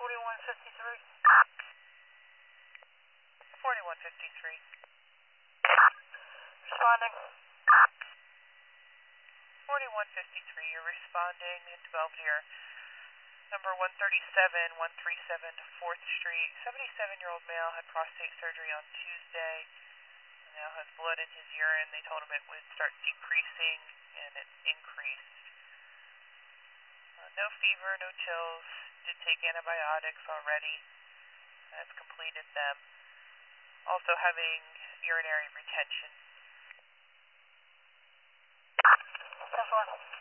4153. 4153. Responding. 4153, you're responding in 12 here. Number 137, 137 4th Street. 77-year-old male had prostate surgery on Tuesday. Now has blood in his urine. They told him it would start decreasing, and it increased. No fever, no chills. Did take antibiotics already. Has completed them. Also having urinary retention. 10-4.